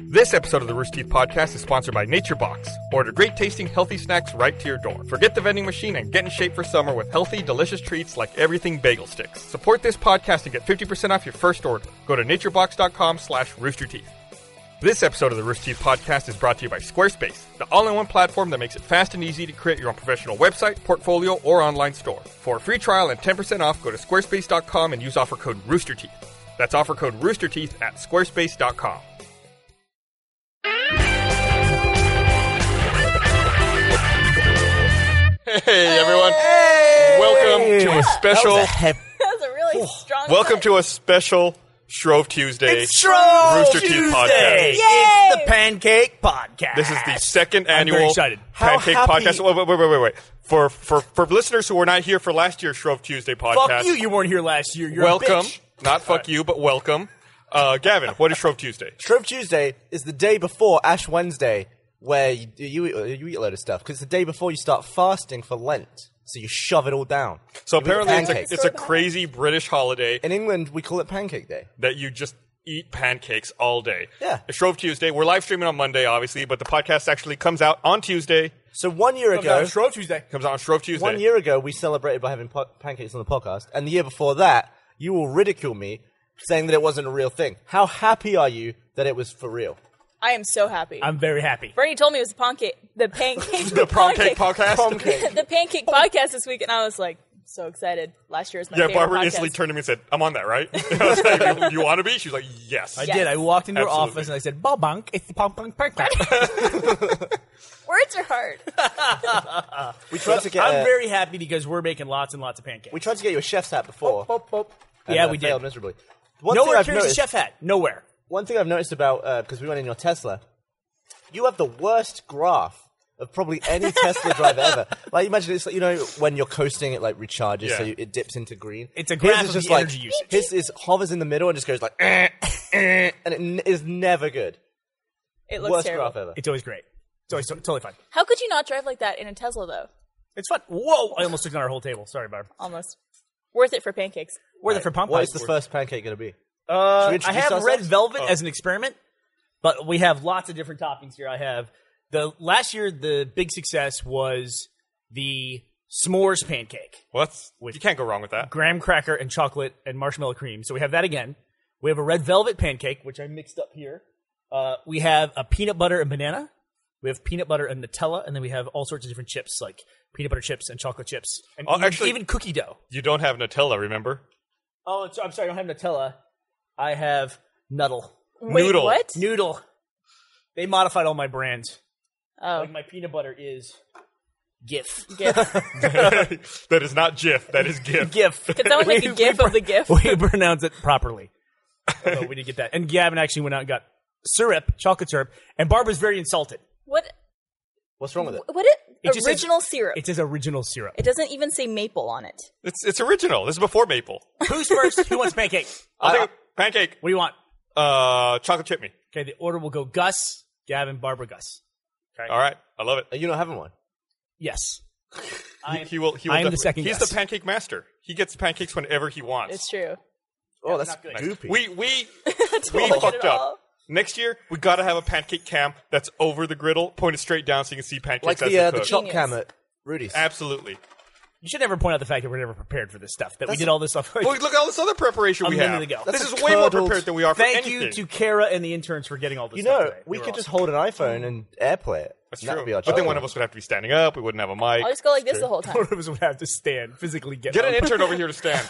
This episode of the Rooster Teeth Podcast is sponsored by Nature Box. Order great tasting, healthy snacks right to your door. Forget the vending machine and get in shape for summer with healthy, delicious treats like everything bagel sticks. Support this podcast and get 50% off your first order. Go to naturebox.com/roosterteeth. This episode of the Rooster Teeth Podcast is brought to you by Squarespace, the all-in-one platform that makes it fast and easy to create your own professional website, portfolio, or online store. For a free trial and 10% off, go to squarespace.com and use offer code ROOSTERTEETH. That's offer code ROOSTERTEETH at squarespace.com. Hey everyone! Hey! Welcome to a special. That was a really strong. Welcome cut. to a special Shrove Tuesday. It's Shrove Rooster Teeth Tuesday. Podcast. Yay! It's the Pancake Podcast. This is the second annual very excited. Pancake How happy- Podcast. Wait. For listeners who were not here for last year's Shrove Tuesday podcast, Fuck you! You weren't here last year. You're welcome. A bitch. Not fuck you, but welcome. Gavin, what is Shrove Tuesday? Shrove Tuesday is the day before Ash Wednesday, where you eat a load of stuff, because it's the day before you start fasting for Lent. So you shove it all down. So You eat apparently pancakes. it's a crazy British holiday In England, we call it Pancake Day. that you just eat pancakes all day. Yeah. It's Shrove Tuesday. We're live streaming on Monday, obviously, but the podcast actually comes out on Tuesday. So 1 year ago, Shrove Tuesday. Comes out on Shrove Tuesday. 1 year ago, we celebrated by having pancakes on the podcast, and the year before that, you will ridicule me, saying that it wasn't a real thing. How happy are you that it was for real? I am so happy. I'm very happy. Bernie told me it was the pancake The Pancake Podcast. the pancake podcast this week, and I was like so excited. Last year was my Yeah, favorite Barbara podcast. instantly turned to me and said, I'm on that, right? I was like, you want to be? She was like, yes. I Yes. did. I walked into her Absolutely. office and I said, "Bobunk, it's the Pancake Podcast." Words are hard. We tried to get I'm very happy because we're making lots and lots of pancakes. we tried to get you a chef's hat before. and, Yeah, we did. failed miserably. One thing Nowhere I've carries a noticed- chef hat. Nowhere. One thing I've noticed about, because we went in your Tesla, you have the worst graph of probably any Tesla driver ever. Like, imagine it's, like, you know, when you're coasting, it like recharges, so Yeah. it dips into green. It's a His graph is of just the like, energy usage. His is hovers in the middle and just goes like, and it is never good. It looks Worst terrible. graph ever. It's always great. It's always totally fine. How could you not drive like that in a Tesla, though? It's fun. Whoa! I almost took down our whole table. Sorry, Barb. Almost worth it for pancakes. Worth it for pump What pies. is the first pancake going to be? Should we I introduce have ourselves? red velvet as an experiment, but we have lots of different toppings here. I have last year the big success was the s'mores pancake, Well, you can't go wrong with that. graham cracker and chocolate and marshmallow cream. So we have that again. We have a red velvet pancake, which I mixed up here. We have a peanut butter and banana. We have peanut butter and Nutella, and then we have all sorts of different chips like peanut butter chips and chocolate chips, and Oh, actually- even cookie dough. You don't have Nutella, remember? Oh, I'm sorry, I don't have Nutella. I have Nuddle. Wait, Noodle. what? Noodle. They modified all my brands. Oh, Like my peanut butter is GIF. GIF. That is not Jif. That is GIF. GIF. Could someone make a GIF of the GIF? We pronounce it properly. So we did get that. And Gavin actually went out and got syrup, chocolate syrup, and Barbara's very insulted. What? What's wrong with it? What? It just says- Original syrup. It says original syrup. It doesn't even say maple on it. It's original. This is before maple. Who's first? Who wants pancake? I'll take a pancake. What do you want? Chocolate chip me. Okay, the order will go Gus, Gavin, Barbara, Gus. All right. I love it. You're not having one. Yes. He will I am the definitely- second He's guess. the pancake master. He gets pancakes whenever he wants. It's true. Oh, that's not good. goopy. We Totally fucked get it up. all. Next year, we got to have a pancake cam that's over the griddle, pointed straight down so you can see pancakes like as the they the cook. chop Genius. cam at Rudy's. Absolutely. You should never point out the fact that we're never prepared for this stuff. That we That's- did all this stuff. Well, look at all this other preparation A we minute have. ago. This That's is a way more curdled- prepared than we are for Thank anything. you to Kara and the interns for getting all this You stuff know, today. we They were could just awesome. hold an iPhone and AirPlay it. That's That true. would be our But then job. one of us would have to be standing up. We wouldn't have a mic. I'll just go like this the whole time. One of us would have to stand, physically get Get an up. intern over here to stand.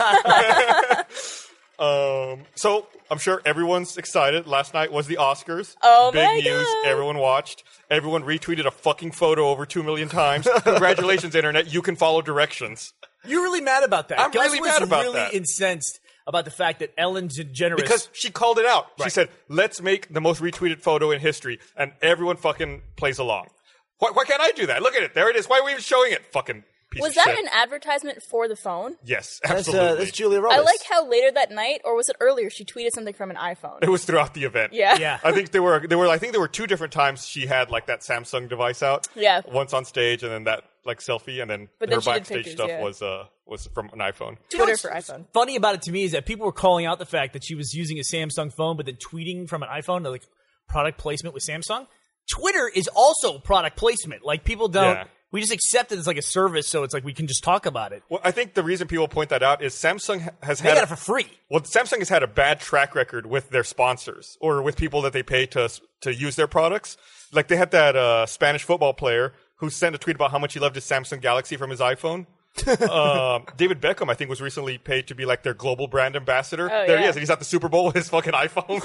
So I'm sure everyone's excited. Last night was the Oscars. Oh Big my news. God. Everyone watched. Everyone retweeted a fucking photo over 2 million times. Congratulations, internet. You can follow directions. You're really mad about that. I'm Gus really was mad about really that. incensed about the fact that Ellen DeGeneres... Because she called it out. She Right. said, let's make the most retweeted photo in history. And everyone fucking plays along. Why can't I do that? Look at it. There it is. Why are we even showing it? Fucking piece Was of that shit. an advertisement for the phone? Yes, That's, absolutely. that's Julia Roberts. I like how later that night, or was it earlier, she tweeted something from an iPhone. It was throughout the event. Yeah. Yeah. I think there were two different times she had like that Samsung device out. Yeah. Once on stage and then that like selfie and then But her then she did backstage pictures, stuff yeah. was from an iPhone. Twitter for iPhone. Funny about it to me is that people were calling out the fact that she was using a Samsung phone but then tweeting from an iPhone. They're like, product placement with Samsung. Twitter is also product placement. Like, people don't. Yeah. We just accept it as like a service, so it's like we can just talk about it. Well, I think the reason people point that out is Samsung has They had got it for free. Well, Samsung has had a bad track record with their sponsors or with people that they pay to use their products. Like, they had that Spanish football player who sent a tweet about how much he loved his Samsung Galaxy from his iPhone. David Beckham, I think, was recently paid to be like their global brand ambassador. There he yeah. is, and he's at the Super Bowl with his fucking iPhone.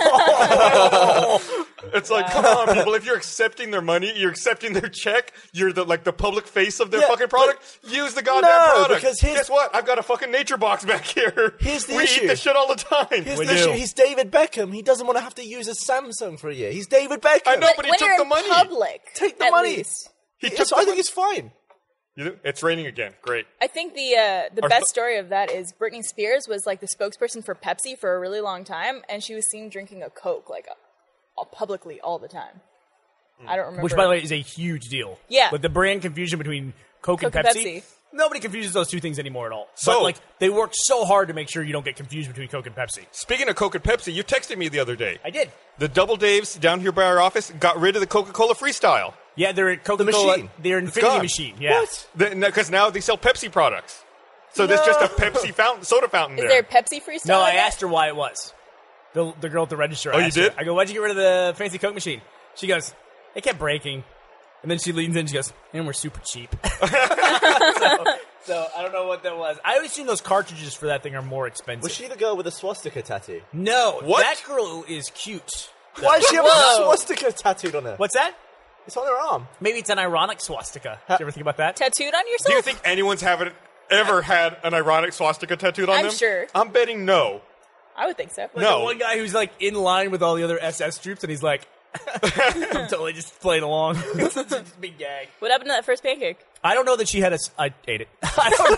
It's like, come on, people! If you're accepting their money, you're accepting their check. You're the public face of their Yeah, fucking product. Use the goddamn No, product. because Guess what? I've got a fucking nature box back here. Here's the we issue. eat this shit all the time. Here's We the do. issue. He's David Beckham. He doesn't want to have to use a Samsung for a year. He's David Beckham. I know, but he when took you're the in money. public, Take the at money. least. He It's- took I the think it's fine. It's raining again. Great. I think the Our best th- story of that is Britney Spears was like the spokesperson for Pepsi for a really long time, and she was seen drinking a Coke like publicly all the time. I don't remember. Which, by the way, is a huge deal. Yeah. But the brand confusion between Coke and Coke and Pepsi, Pepsi. nobody confuses those two things anymore at all. So- but, like, they work so hard to make sure you don't get confused between Coke and Pepsi. Speaking of Coke and Pepsi, you texted me the other day. I did. The Double Daves down here by our office got rid of the Coca-Cola Freestyle. Yeah, they're at Coca-Cola. machine. They're It's Infinity gone. machine. Yeah. What? Because now they sell Pepsi products. So there's just a Pepsi soda fountain is there. there Pepsi freestyle? No, I in it? asked her why it was. The girl at the register. Oh, I you asked her. did? I go, why'd you get rid of the fancy Coke machine? She goes, it kept breaking. And then she leans in and she goes, and we're super cheap. So I don't know what that was. I always assume those cartridges for that thing are more expensive. Was she the girl with the swastika tattoo? No. What? That girl is cute. Why does she have a Whoa. swastika tattooed on her? What's that? It's on her arm. Maybe it's an ironic swastika. Did you ever think about that? Tattooed on yourself? Do you think anyone's ever had an ironic swastika tattooed on I'm them? sure. I'm betting no. I would think so. No. The one guy who's like in line with all the other SS troops, and he's like, I'm totally just playing along. It's just a big gag. What happened to that first pancake? I don't know that she had I ate it. I don't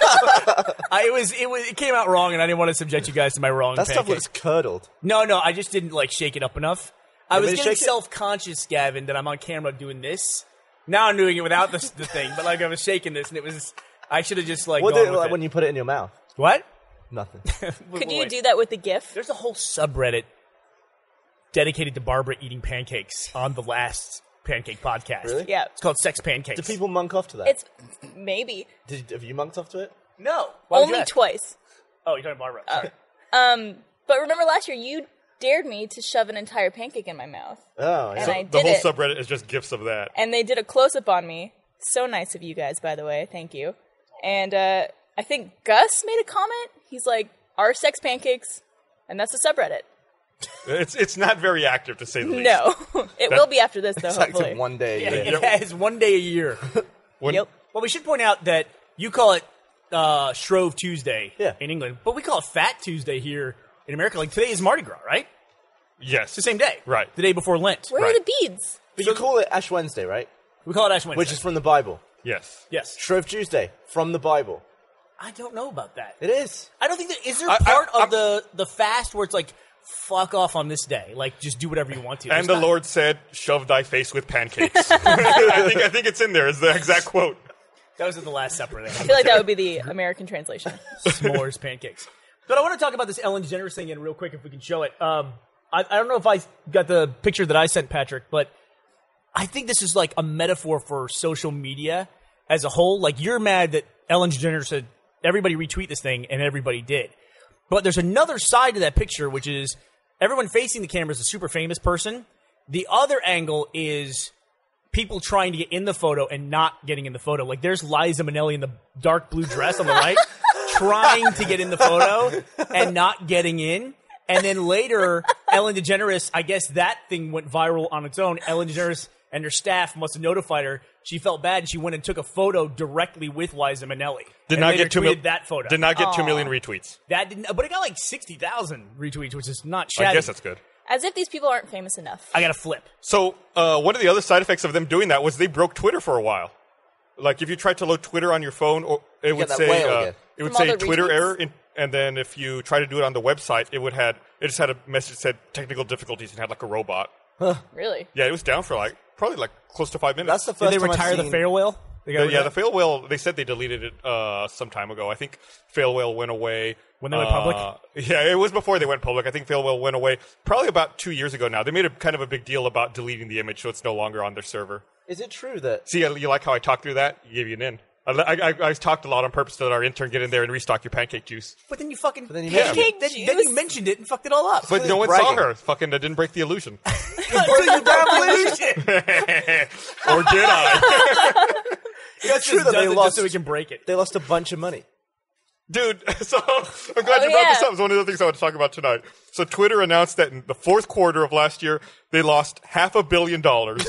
know. It came out wrong, and I didn't want to subject you guys to my wrong That stuff pancake. looks curdled. No, I just didn't like shake it up enough. I was but getting shake it- self-conscious, Gavin, that I'm on camera doing this. Now I'm doing it without the thing, but like I was shaking this, and it was. I should have just like What gone did, with like, it. when you put it in your mouth? What? Nothing. Could you do that with the GIF? There's a whole subreddit dedicated to Barbara eating pancakes on the last pancake podcast. Really? Yeah. It's called Sex Pancakes. Do people monk off to that? It's maybe Have you monked off to it? No. Why would you only ask? twice. Oh, you're talking Barbara. Sorry. But remember last year you dared me to shove an entire pancake in my mouth, Oh, yeah. and I The did whole it. subreddit is just gifs of that. And they did a close-up on me. So nice of you guys, by the way. Thank you. And I think Gus made a comment. He's like, "Our sex pancakes," and that's the subreddit. It's not very active, to say the least. No, it will be after this though. It's active Hopefully, one day a Yeah, year. it has one day a year. When- Yep. Well, we should point out that you call it Shrove Tuesday Yeah. in England, but we call it Fat Tuesday here in America. Like today is Mardi Gras, right? Yes. It's the same day. Right. The day before Lent. Where Right. are the beads? But you call it Ash Wednesday, right? We call it Ash Wednesday. Which is from the Bible. Yes. yes. Shrove Tuesday, from the Bible. I don't know about that. It is. I don't think that is there I- part I'm- of the fast where it's like fuck off on this day, like just do whatever you want to. And It's the not- Lord said, "Shove thy face with pancakes." I think it's in there. Is the exact quote. That was in the Last Supper. They I feel like that would be the American translation. s'mores pancakes. But I want to talk about this Ellen DeGeneres thing again real quick if we can show it. I don't know if I got the picture that I sent Patrick, but I think this is like a metaphor for social media as a whole. Like you're mad that Ellen DeGeneres said everybody retweet this thing, and everybody did. But there's another side to that picture, which is everyone facing the camera is a super famous person. The other angle is people trying to get in the photo and not getting in the photo. Like there's Liza Minnelli in the dark blue dress on the right, trying to get in the photo and not getting in. And then later, Ellen DeGeneres, I guess that thing went viral on its own. Ellen DeGeneres and her staff must have notified her. She felt bad, and she went and took a photo directly with Liza Minnelli. Did and not later get 2 tweeted million. that photo. Did not get 2 million retweets. That didn't, but it got like 60,000 retweets, which is not shabby. I guess that's good. As if these people aren't famous enough. I got to flip. So one of the other side effects of them doing that was they broke Twitter for a while. Like if you tried to load Twitter on your phone, or it would that say whale again. it would From all say the Twitter retweets? error, and then if you try to do it on the website, it just had a message that said technical difficulties and had like a robot. Really? Yeah, it was down for probably close to 5 minutes. That's the Did first they time retire I've the seen, fair whale? The fail whale. They said they deleted it some time ago. I think fail whale went away when they went public. Yeah, it was before they went public. I think fail whale went away probably about 2 years ago now. They made a kind of a big deal about deleting the image, so it's no longer on their server. Is it true that... See, you like how I talked through that? You gave you an in. I talked a lot on purpose to let our intern get in there and restock your pancake juice. But then you fucking... Pancake then juice? you mentioned it and fucked it all up. But no one saw her. Fucking, I didn't break the illusion. You damn illusion! Or did I? That's true that they lost... so we can break it. They lost a bunch of money. Dude, so I'm glad you brought this up. It's one of the things I want to talk about tonight. So Twitter announced that in the fourth quarter of last year, they lost $500 million.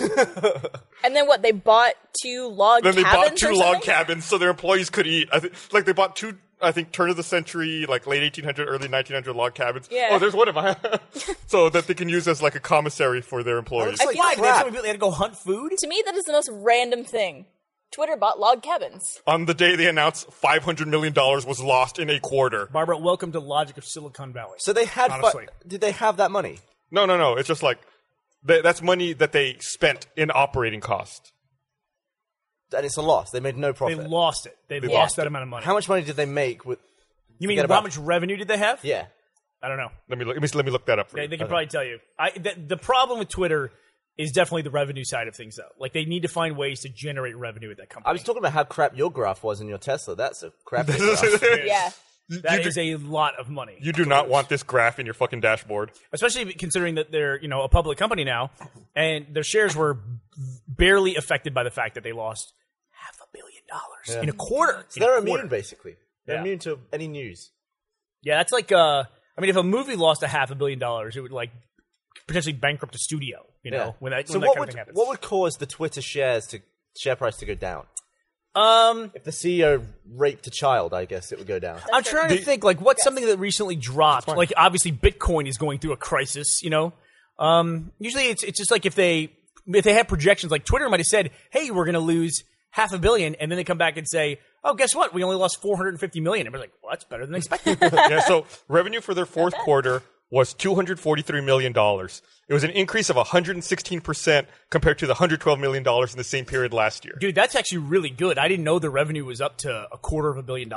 And then what? They bought 2 log cabins. Then they bought 2 or log something? cabins so their employees could eat. They bought 2, I think, turn of the century, like late 1800, early 1900 log cabins. Yeah. Oh, there's one of them. So that they can use as like a commissary for their employees. I feel like they had to go hunt food. To me, that is the most random thing. Twitter bought log cabins. On the day they announced $500 million was lost in a quarter. Barbara, welcome to Logic of Silicon Valley. So they had... Honestly. Did they have that money? No. It's just like, that's money that they spent in operating costs. And it's a loss. They made no profit. They lost it. They lost that amount of money. How much money did they make with... You mean how much revenue did they have? Yeah. I don't know. Let me look that up for you. They can probably tell you. The problem with Twitter is definitely the revenue side of things, though. Like, they need to find ways to generate revenue at that company. I was talking about how crap your graph was in your Tesla. That's a crap graph. Yeah. That is a lot of money. You do not want this graph in your fucking dashboard. Especially considering that they're, a public company now, and their shares were barely affected by the fact that they lost $500 million in a quarter. So they're immune, basically. They're Yeah. immune to any news. Yeah, that's like, if a movie lost $500 million, it would, like, potentially bankrupt a studio, when that kind of thing happens. What would cause the Twitter share price to go down? If the CEO raped a child, I guess it would go down. I'm trying to think, like, what's something that recently dropped? Like, obviously, Bitcoin is going through a crisis, Usually it's just like if they have projections, like Twitter might have said, hey, we're going to lose $500 million, and then they come back and say, oh, guess what? We only lost $450 million. And we're like, well, that's better than expected. Yeah, so revenue for their fourth quarter was $243 million. It was an increase of 116% compared to the $112 million in the same period last year. Dude, that's actually really good. I didn't know the revenue was up to $250 million.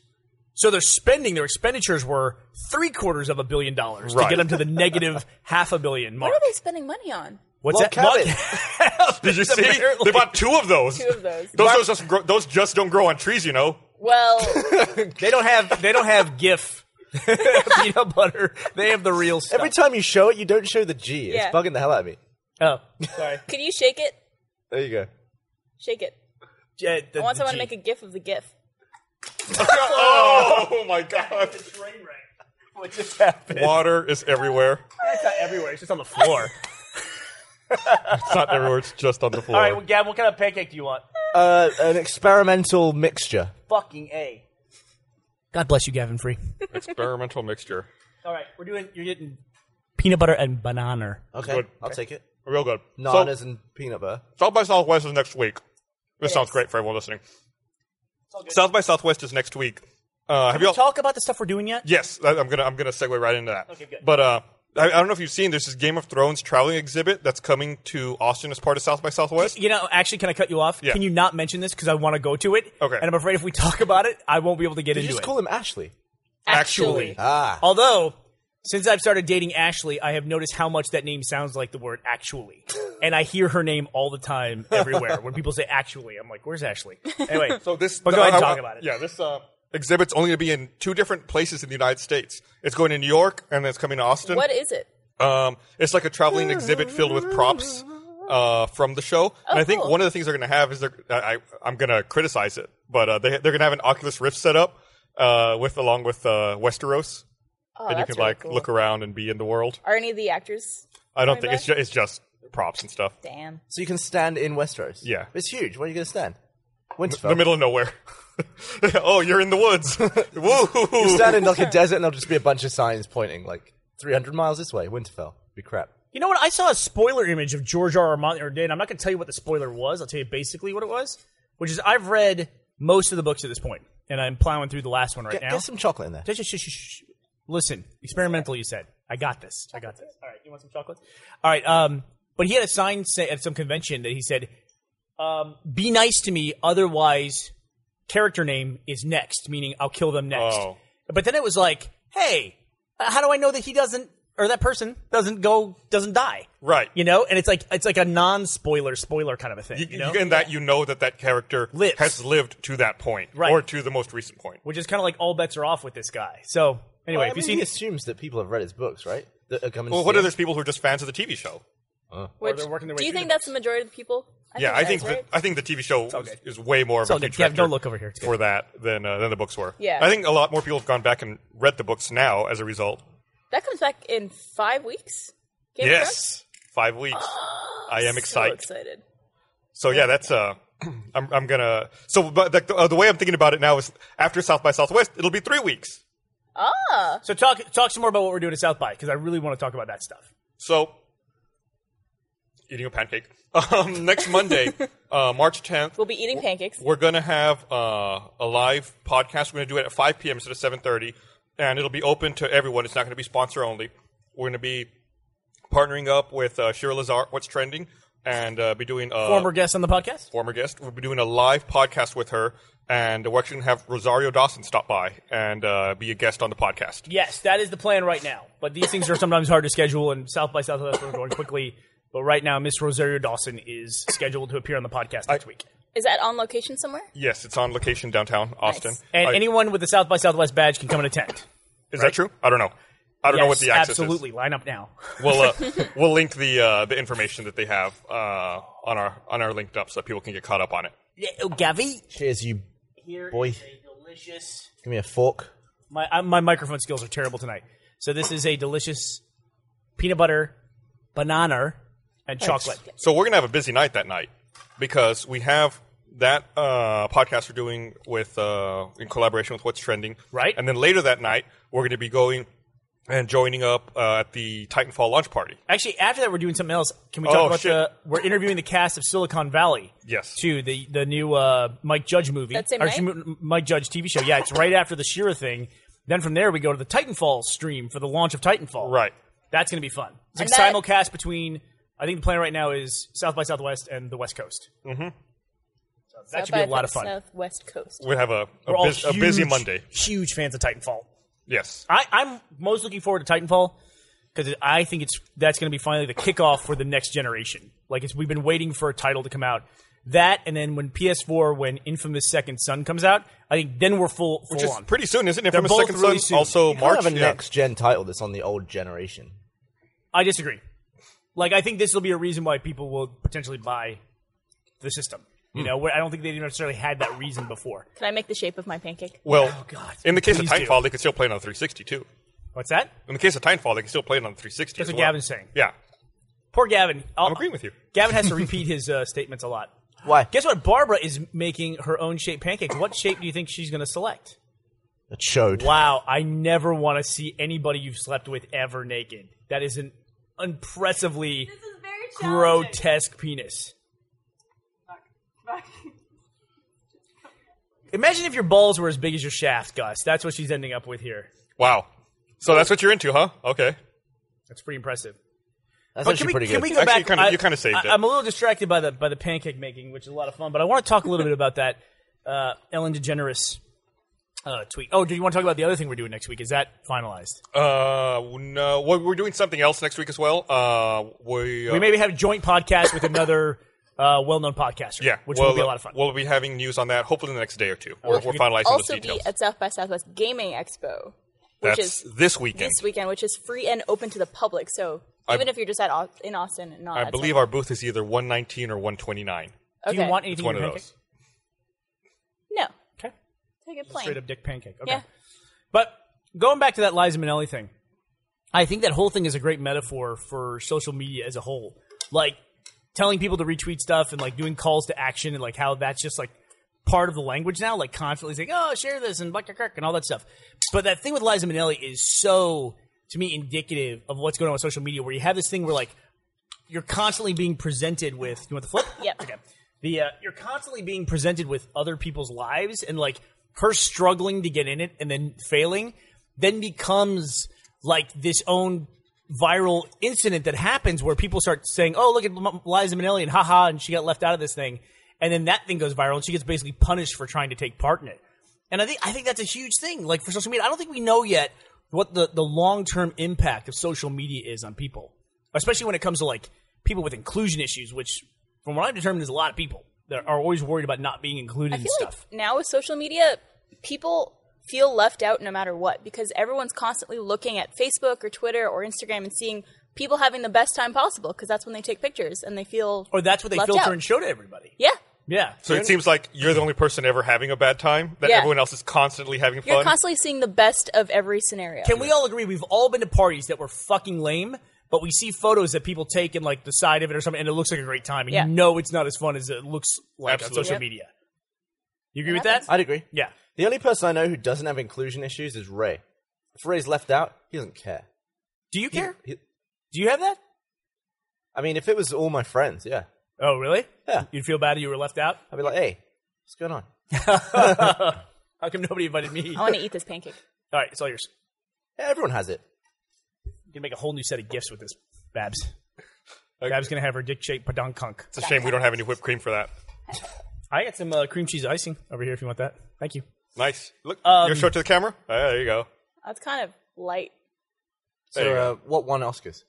So their expenditures were $750 million to get them to the negative $500 million mark. What are they spending money on? What's Log that? cabin. Did you see? They bought 2 of those. 2 of those. Those just don't grow on trees, Well, They don't have GIF peanut butter. They have the real stuff. Every time you show it, you don't show the G. It's Yeah. bugging the hell out of me. Oh, sorry. could you shake it? There you go. Shake it. Yeah, I want someone to make a GIF of the GIF. Oh my god. train wreck. What just happened? Water is everywhere. It's not everywhere. It's just on the floor. It's not everywhere, it's just on the floor. All right, well, Gab, what kind of pancake do you want? An experimental mixture. Fucking A. God bless you, Gavin Free. Experimental mixture. All right, you're getting peanut butter and banana. Okay, Good. I'll take it. Real good. Bananas and peanut butter. South by Southwest is next week. This sounds great for everyone listening. South by Southwest is next week. Have you all talk about the stuff we're doing yet? Yes, I'm gonna segue right into that. Okay, good. But I don't know if you've seen. There's this Game of Thrones traveling exhibit that's coming to Austin as part of South by Southwest. Actually, can I cut you off? Yeah. Can you not mention this because I want to go to it? Okay. And I'm afraid if we talk about it, I won't be able to get Did you into just it. call him Ashley? Actually. Ah. Although, since I've started dating Ashley, I have noticed how much that name sounds like the word actually. And I hear her name all the time everywhere. When people say actually, I'm like, where's Ashley? Anyway, So this. but go ahead and talk about it. Yeah, this exhibit's only going to be in 2 different places in the United States. It's going to New York and then it's coming to Austin. What is it? It's like a traveling exhibit filled with props from the show. And I think cool. one of the things they're going to have is I'm going to criticize it, but they're going to have an Oculus Rift set up along with Westeros. Oh, And you that's can really cool. look around and be in the world. Are any of the actors? I don't coming think it's just props and stuff. Damn. So you can stand in Westeros? Yeah. It's huge. Where are you going to stand? Winterfell. The middle of nowhere. Oh, you're in the woods. Woo! You stand in like a desert and there'll just be a bunch of signs pointing like 300 miles this way. Winterfell. Be crap. You know what? I saw a spoiler image of George R. R. Martin the other day, and I'm not going to tell you what the spoiler was. I'll tell you basically what it was, which is I've read most of the books at this point, and I'm plowing through the last one right now. Get some chocolate in there. Shh. Listen, experimental, you said. I got this. All right, you want some chocolate? All right, but he had a sign say at some convention that he said, be nice to me, otherwise character name is next, meaning I'll kill them next. Oh. But then it was like, hey, how do I know that he doesn't, or that person doesn't die? Right. You know? And it's like a non-spoiler, spoiler kind of a thing. You know? And that you know that character Lives. has lived to that point. Right. Or to the most recent point. Which is kind of like all bets are off with this guy. So, anyway, Well, if you he see assumes that people have read his books, right? That are coming to Well, see what are him. those people who are just fans of the TV show? Which, they're working their way do you through think the that's the majority of the people? I think right? I think the TV show okay. is way more of all a good. huge Kevin, factor don't look over here. It's good. for that than the books were. Yeah. I think a lot more people have gone back and read the books now as a result. That comes back in 5 weeks? Game of Thrones? Yes, 5 weeks. I am So excited. excited. So yeah, that's I'm gonna. So, but the way I'm thinking about it now is after South by Southwest, it'll be 3 weeks. Ah. So talk some more about what we're doing at South by, because I really want to talk about that stuff. So, eating a pancake. Next Monday, March 10th, We'll be eating pancakes. we're going to have a live podcast. We're going to do it at 5 p.m. instead of 7:30, and it'll be open to everyone. It's not going to be sponsor only. We're going to be partnering up with Shira Lazar, What's Trending, and be doing Former guest on the podcast? former guest. We'll be doing a live podcast with her, and we're actually going to have Rosario Dawson stop by and be a guest on the podcast. Yes, that is the plan right now. But these things are sometimes hard to schedule, and South by Southwest we're going quickly. But right now, Miss Rosario Dawson is scheduled to appear on the podcast next week. Is that on location somewhere? Yes, it's on location downtown Austin. Nice. And anyone with the South by Southwest badge can come and attend. Is that true? I don't know. I don't know what the access absolutely. Line up now. is. We'll link the information that they have on our linked up so that people can get caught up on it. Yeah, oh, Gavi. Cheers, you Here boy. is a delicious... Give me a fork. My microphone skills are terrible tonight. So this is a delicious peanut butter, banana, and chocolate. So we're gonna have a busy night that night because we have that podcast we're doing with in collaboration with What's Trending, Right. And then later that night we're going to be going and joining up at the Titanfall launch party. Actually, after that, we're doing something else. Can we talk about shit. we're interviewing the cast of Silicon Valley. Yes. To the new Mike Judge movie. That same Or, night? Mike Judge TV show. Yeah, it's right after the She-Ra thing. Then from there, we go to the Titanfall stream for the launch of Titanfall. Right. That's going to be fun. It's like And that- simulcast between, I think the plan right now is South by Southwest and the West Coast. Mm-hmm. So that should be a lot of fun. Southwest Coast. We'll have a We're all busy Monday. Huge fans of Titanfall. Yes. I'm most looking forward to Titanfall because I think that's going to be finally the kickoff for the next generation. Like we've been waiting for a title to come out. That and then when PS4, when Infamous Second Son comes out, I think then we're full Which is on. pretty soon, isn't it? They're Infamous both Second really Son, soon. also You can't March. have a yeah. next-gen title that's on the old generation. I disagree. Like I think this will be a reason why people will potentially buy the system. You know, where I don't think they necessarily had that reason before. Can I make the shape of my pancake? Well, Oh, God. in the case of Please do. Titanfall, they can still play it on 360 too. What's that? In the case of Titanfall, they can still play it on 360. That's as what well. Gavin's saying. Yeah, Poor Gavin. I'm agreeing with you. Gavin has to repeat his statements a lot. Why? Guess what? Barbara is making her own shaped pancakes. What shape do you think she's going to select? It showed. Wow, I never want to see anybody you've slept with ever naked. That is an impressively grotesque penis. Imagine if your balls were as big as your shaft, Gus. That's what she's ending up with here. Wow. So that's what you're into, huh? Okay. That's pretty impressive. That's But actually pretty can good. we go Actually, back? you kinda saved it. I'm a little distracted by the pancake making, which is a lot of fun. But I want to talk a little bit about that Ellen DeGeneres tweet. Oh, do you want to talk about the other thing we're doing next week? Is that finalized? No, we're doing something else next week as well. We We maybe have a joint podcast with another well-known podcaster. yeah, which will be a lot of fun. We'll be having news on that hopefully in the next day or two. We're finalizing those Also be details. at South by Southwest Gaming Expo, which That's is this weekend. this weekend, which is free and open to the public. So even if you're just in Austin and not, I at believe South- our booth is either 119 or 129. Do you Okay. want anything It's one in of your pancake? those. no, Okay. take it plain. Straight up dick pancake. Okay. Yeah. But going back to that Liza Minnelli thing, I think that whole thing is a great metaphor for social media as a whole. Like telling people to retweet stuff and like doing calls to action and like how that's just like part of the language now, like constantly saying, oh, share this and and all that stuff. But that thing with Liza Minnelli is so, to me, indicative of what's going on with social media, where you have this thing where like you're constantly being presented with, you want the flip? Yep. Okay. You're constantly being presented with other people's lives, and like her struggling to get in it and then failing then becomes like this own viral incident that happens where people start saying, oh, look at Liza Minnelli and haha, and she got left out of this thing. and then that thing goes viral, and she gets basically punished for trying to take part in it. And I think that's a huge thing. Like for social media, I don't think we know yet what the long-term impact of social media is on people, especially when it comes to like people with inclusion issues, which from what I've determined is a lot of people that are always worried about not being included in stuff. Like now with social media, people feel left out no matter what because everyone's constantly looking at Facebook or Twitter or Instagram and seeing people having the best time possible because that's when they take pictures and they feel Or that's what they left filter out. and show to everybody. Yeah. Yeah. So it seems like you're the only person ever having a bad time, that Yeah. everyone else is constantly having You're fun. constantly seeing the best of every scenario. Can we all agree we've all been to parties that were fucking lame, but we see photos that people take in like the side of it or something, and it looks like a great time, and Yeah. you know it's not as fun as it looks like Absolutely. on social Yep. media. You agree It with that? happens. I'd agree. Yeah. The only person I know who doesn't have inclusion issues is Ray. If Ray's left out, he doesn't care. Do you care? He- Do you have that? I mean, if it was all my friends, yeah. Oh, really? Yeah. You'd feel bad if you were left out? I'd be like, hey, what's going on? How come nobody invited me? I want to eat this pancake. All right, it's all yours. Yeah, everyone has it. You can make a whole new set of gifts with this, Babs. Okay. Babs going to have her dick-shaped padonkunk. It's a shame we don't have any whipped cream for that. I got some cream cheese icing over here if you want that. Thank you. Nice. Look, you show it to the camera? There you go. That's kind of light. There you So, what won Oscars?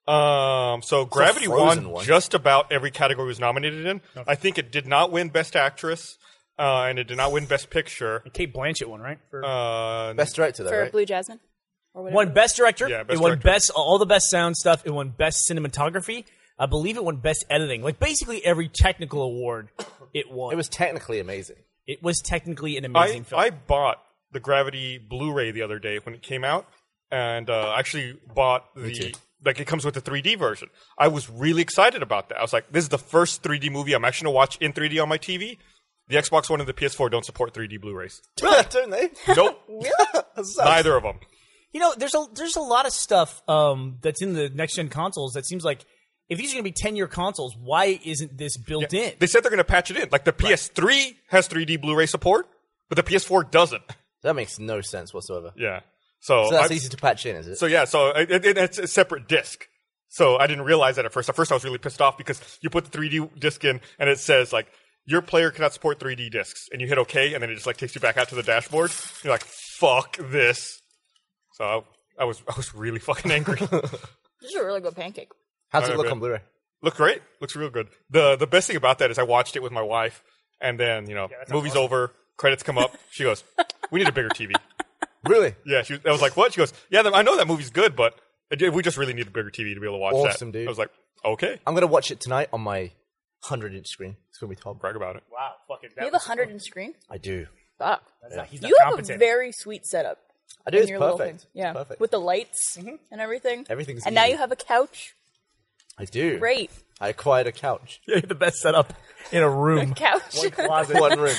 So Gravity Frozen won one. just about every category it was nominated in. I think it did not win Best Actress, and it did not win Best Picture. Kate Blanchett won, right? For Best director, though, For right? Blue Jasmine? Or whatever. won Best Director. Yeah, Best it won Director. all the best sound stuff. It won Best Cinematography. I believe it won Best Editing. Like basically every technical award, it won. It was technically amazing. It was technically an amazing film. I bought the Gravity Blu-ray the other day when it came out, and actually bought too. like it comes with the 3D version. I was really excited about that. I was like, this is the first 3D movie I'm actually going to watch in 3D on my TV. The Xbox One and the PS4 don't support 3D Blu-rays. Don't they? Nope. Neither of them. You know, there's a lot of stuff that's in the next gen consoles that seems like if these are going to be 10-year consoles, why isn't this built in? They said they're going to patch it in. Like the PS3 has 3D Blu-ray support, but the PS4 doesn't. That makes no sense whatsoever. Yeah. So So that's I- easy to patch in, is it? So yeah, so it's a separate disc. So I didn't realize that at first. At first I was really pissed off because you put the 3D disc in and it says like, your player cannot support 3D discs. And you hit OK and then it just like takes you back out to the dashboard. You're like, fuck this. So I was really fucking angry. This is a really good pancake. How's it Alright, look man. on Blu-ray? Looks great. Looks real good. The best thing about that is I watched it with my wife and then, movie's over, credits come up. She goes, we need a bigger TV. Really? Yeah, I was like, what? She goes, yeah, I know that movie's good, but we just really need a bigger TV to be able to watch that. Awesome, dude. I was like, okay, I'm going to watch it tonight on my 100-inch screen. It's going to be top. brag about it. Wow, fucking. You have 100 in screen? I do. Fuck. He's not You have a compensating. very sweet setup. I do. in It's your little perfect. thing. Yeah. It's perfect. With the lights and everything. Everything's And now easy. you have a couch. I do. Great. I acquired a couch. You have the best setup in a room. Couch. One closet. One room.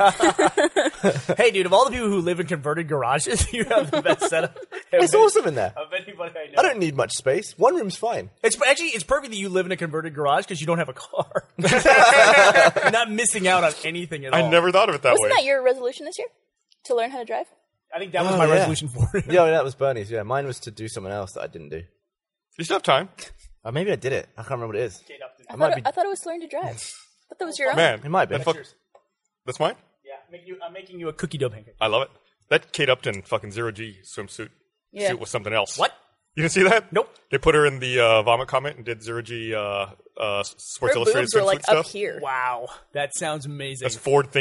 Hey, dude, of all the people who live in converted garages, you have the best setup. It's awesome in there. Of anybody I know. I don't need much space. One room's fine. It's perfect that you live in a converted garage because you don't have a car. You're not missing out on anything at all. I never thought of it that Wasn't way. that your resolution this year? To learn how to drive? I think that was Oh, my yeah. resolution for it. Yeah, that was Bernie's. Yeah, mine was to do something else that I didn't do. You still have time. Or maybe I did it. I can't remember what it is. I might thought, be- I thought it was to learn to drive. I thought that was your own. Man, It might be. that fuck- that's mine? Yeah, I'm making you a cookie dough pancake. I love it. That Kate Upton fucking Zero-G swimsuit Yeah. suit was something else. What? You didn't see that? Nope. They put her in the vomit comment and did Zero-G Sports Her Illustrated boobs were swimsuit like stuff. up here. Wow, that sounds amazing. That's Ford